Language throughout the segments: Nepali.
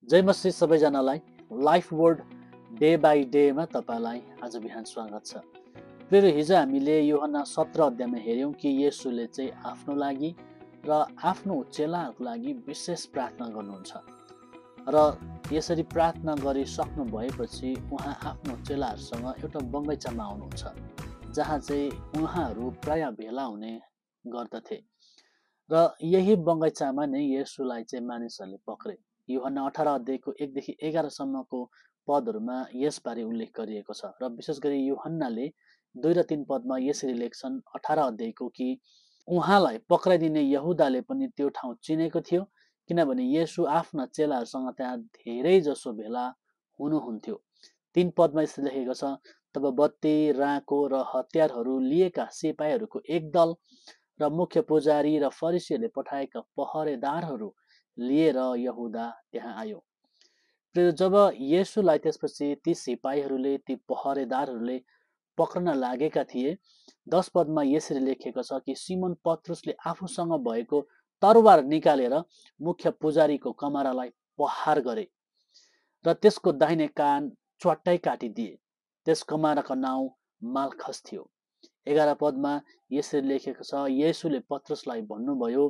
जय मसी सबैजनालाई लाइफ वर्ड डे बाई डेमा तपाईलाई आज बिहान स्वागत छ। फेरि हिजो हामीले यूहन्ना 17 अध्यायमा हेर्यौं कि येशूले चाहिँ आफ्नो लागि र आफ्नो चेलाहरूको लागि विशेष प्रार्थना गर्नुहुन्छ र यसरी प्रार्थना गरिसक्नु भएपछि उहाँ आफ्नो चेलाहरूसँग एउटा बगैँचामा आउनुहुन्छ जहाँ चाहिँ उहाँहरू प्राय भेला हुने गर्दथे र यही बगैँचामा नै येशूलाई चाहिँ मानिसहरूले पक्रे। यूहन्ना 18 अध्यायको 1 देखि 11 सम्मको पदहरूमा यसबारे उल्लेख गरिएको छ र विशेष गरी यूहन्नाले 2 र 3 पदमा यसरी लेख्छन् 18 अध्यायको कि उहाँलाई पक्राइदिने यहुदाले पनि त्यो ठाउँ चिनेको थियो किनभने येशू आफ्ना चेलाहरूसँग त्यहाँ धेरै जसो भेला हुनुहुन्थ्यो। 3 पदमा यसरी लेखेको छ, तब बत्ती, राँको र हतियारहरू लिएका सिपाहीहरूको एक दल र मुख्य पुजारी र फरिसीहरूले पठाएका पहरेदारहरू लिएर यहुदा त्यहाँ आयो। जब येशूलाई त्यसपछि ती सिपाहीहरूले ती पहरेदारहरूले पक्रन लागेका थिए, 10 पदमा यसरी लेखिएको छ कि सिमोन पत्रुसले आफूसँग भएको तरवार निकालेर मुख्य पुजारीको कमरालाई प्रहार गरे र त्यसको दाहिने कान च्वाट्टै काटिदिए। त्यस कमराको नाउँ माल्खस थियो। 11 पदमा यसरी लेखेको छ, येशूले पत्रुसलाई भन्नुभयो,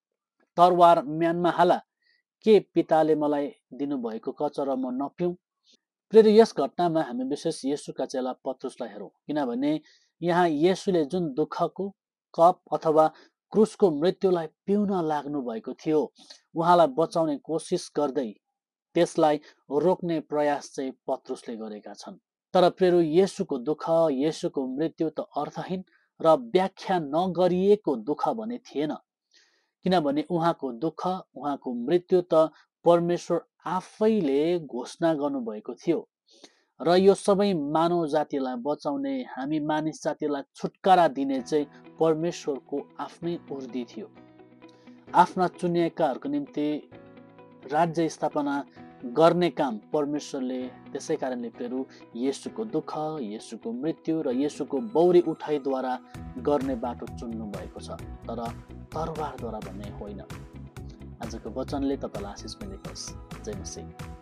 तरवार म्यानमा हाला, के पिताले मलाई दिनुभएको कचरो म नपिउँ? फेरि यस घटनामा हामी विशेष येशूका चेला पत्रुसलाई हेरौँ किनभने यहाँ येशूले जुन दुःखको कप अथवा क्रुसको मृत्युलाई पिउन लाग्नु भएको थियो, उहाँलाई बचाउने कोसिस गर्दै त्यसलाई रोक्ने प्रयास चाहिँ पत्रुसले गरेका छन्। तर फेरि येशूको दुःख, येशूको मृत्यु त अर्थहीन र व्याख्या नगरिएको दुःख भने थिएन किनभने उहाँको दुःख, उहाँको मृत्यु त परमेश्वर आफैले घोषणा गर्नुभएको थियो र यो सबै मानव जातिलाई बचाउने, हामी मानिस जातिलाई छुटकारा दिने चाहिँ परमेश्वरको आफ्नै उर्दी थियो। आफ्ना चुनिएकाहरूको निम्ति राज्य स्थापना गर्ने काम परमेश्वरले त्यसै कारणले फेरि येशूको दुःख, येशूको मृत्यु र येशूको बौरी उठाइद्वारा गर्ने बाटो चुन्नु भएको छ, तर तरवारद्वारा भन्ने होइन। आजको वचनले तपाईलाई आशिष मिलेको होस्। जय मसीह।